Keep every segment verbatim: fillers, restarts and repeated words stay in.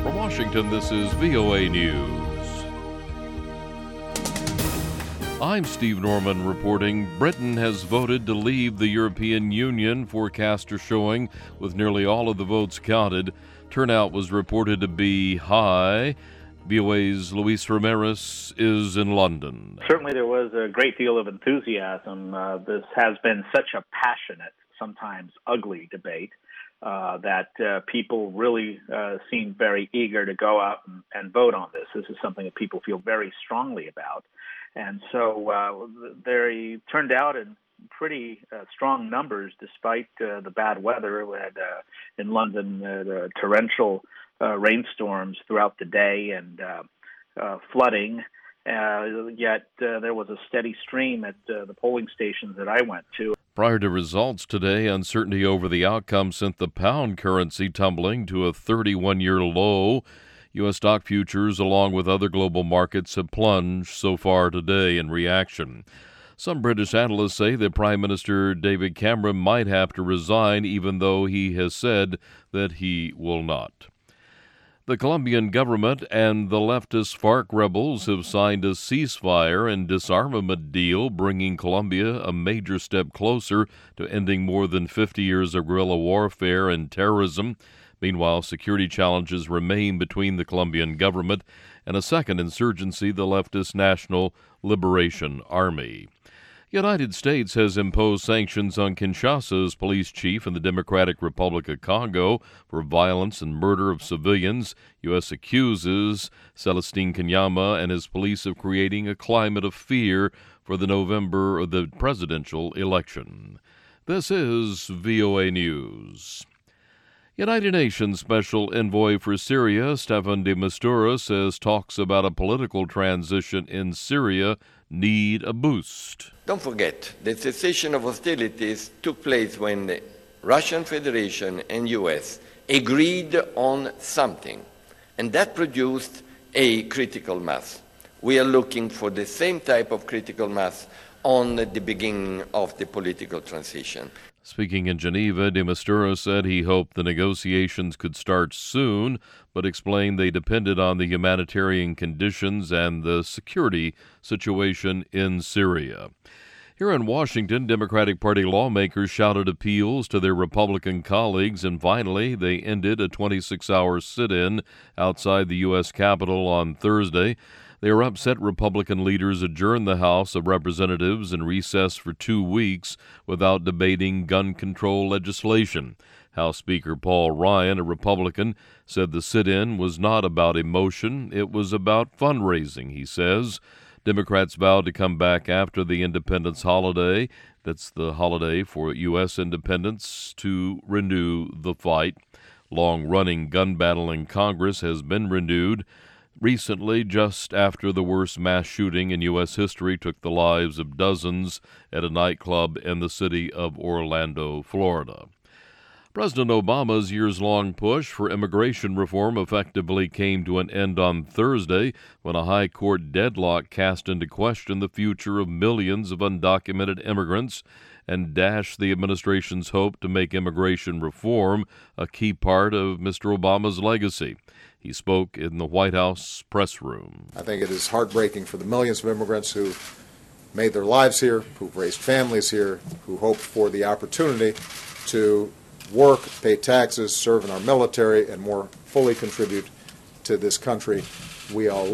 From Washington, this is V O A News. I'm Steve Norman reporting. Britain has voted to leave the European Union, forecasts are showing, with nearly all of the votes counted. Turnout was reported to be high. V O A's Luis Ramirez is in London. Certainly there was a great deal of enthusiasm. Uh, this has been such a passionate, sometimes ugly debate uh, that uh, people really uh, seem very eager to go out and, and vote on this. This is something that people feel very strongly about. And so uh, they turned out in pretty uh, strong numbers despite uh, the bad weather. We had uh, in London uh, the torrential uh, rainstorms throughout the day and uh, uh, flooding. Uh, yet uh, there was a steady stream at uh, the polling stations that I went to. Prior to results today, uncertainty over the outcome sent the pound currency tumbling to a thirty-one-year low. U S stock futures, along with other global markets, have plunged so far today in reaction. Some British analysts say that Prime Minister David Cameron might have to resign, even though he has said that he will not. The Colombian government and the leftist FARC rebels have signed a ceasefire and disarmament deal, bringing Colombia a major step closer to ending more than fifty years of guerrilla warfare and terrorism. Meanwhile, security challenges remain between the Colombian government and a second insurgency, the leftist National Liberation Army. The United States has imposed sanctions on Kinshasa's police chief in the Democratic Republic of Congo for violence and murder of civilians. U S accuses Celestine Kanyama and his police of creating a climate of fear for the November of the presidential election. This is V O A News. United Nations Special Envoy for Syria, Staffan de Mistura, says talks about a political transition in Syria need a boost. Don't forget, the cessation of hostilities took place when the Russian Federation and U S agreed on something, and that produced a critical mass. We are looking for the same type of critical mass on the beginning of the political transition. Speaking in Geneva, de Mistura said he hoped the negotiations could start soon, but explained they depended on the humanitarian conditions and the security situation in Syria. Here in Washington, Democratic Party lawmakers shouted appeals to their Republican colleagues, and finally they ended a twenty-six hour sit-in outside the U S Capitol on Thursday. They were upset Republican leaders adjourned the House of Representatives in recess for two weeks without debating gun control legislation. House Speaker Paul Ryan, a Republican, said the sit-in was not about emotion, it was about fundraising, he says. Democrats vowed to come back after the Independence holiday, that's the holiday for U S independence, to renew the fight. Long-running gun battle in Congress has been renewed. Recently, just after the worst mass shooting in U S history took the lives of dozens at a nightclub in the city of Orlando, Florida. President Obama's years-long push for immigration reform effectively came to an end on Thursday when a high court deadlock cast into question the future of millions of undocumented immigrants and dashed the administration's hope to make immigration reform a key part of Mister Obama's legacy. He spoke in the White House press room. I think it is heartbreaking for the millions of immigrants who made their lives here, who've raised families here, who hoped for the opportunity to work, pay taxes, serve in our military, and more fully contribute to this country we all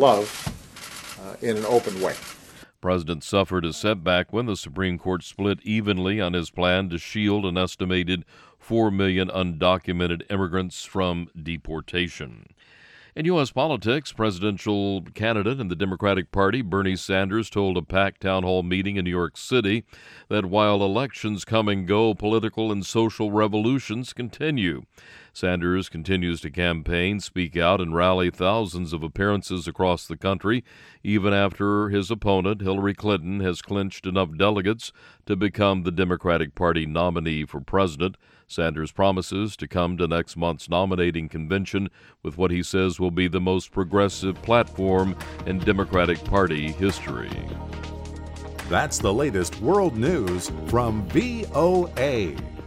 love uh, in an open way. The president suffered a setback when the Supreme Court split evenly on his plan to shield an estimated four million undocumented immigrants from deportation. In U S politics, presidential candidate in the Democratic Party, Bernie Sanders, told a packed town hall meeting in New York City that while elections come and go, political and social revolutions continue. Sanders continues to campaign, speak out, and rally thousands of appearances across the country, even after his opponent, Hillary Clinton, has clinched enough delegates to become the Democratic Party nominee for president. Sanders promises to come to next month's nominating convention with what he says will be the most progressive platform in Democratic Party history. That's the latest world news from V O A.